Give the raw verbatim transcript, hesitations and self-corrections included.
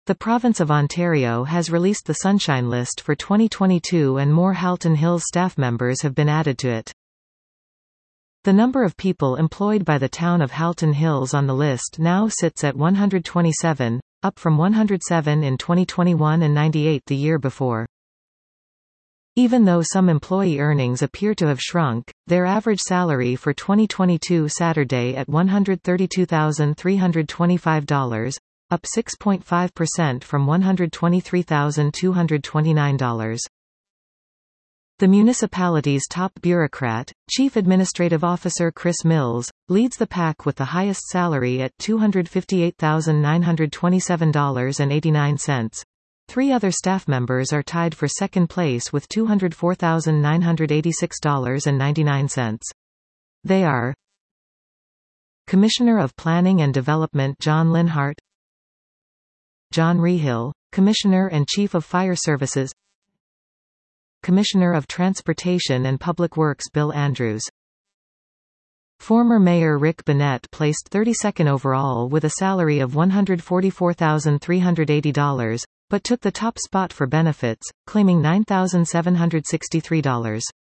The province of Ontario has released the Sunshine List for twenty twenty-two and more Halton Hills staff members have been added to it. The number of people employed by the town of Halton Hills on the list now sits at one hundred twenty-seven, up from one hundred seven in twenty twenty-one and ninety-eight the year before. Even though some employee earnings appear to have shrunk, their average salary for twenty twenty-two Saturday at one hundred thirty-two thousand three hundred twenty-five dollars, up six point five percent from one hundred twenty-three thousand two hundred twenty-nine dollars. The municipality's top bureaucrat, Chief Administrative Officer Chris Mills, leads the pack with the highest salary at two hundred fifty-eight thousand nine hundred twenty-seven dollars and eighty-nine cents. Three other staff members are tied for second place with two hundred four thousand nine hundred eighty-six dollars and ninety-nine cents. They are Commissioner of Planning and Development John Linhart, John Rehill, Commissioner and Chief of Fire Services, Commissioner of Transportation and Public Works Bill Andrews. Former Mayor Rick Bennett placed thirty-second overall with a salary of one hundred forty-four thousand three hundred eighty dollars, but took the top spot for benefits, claiming nine thousand seven hundred sixty-three dollars.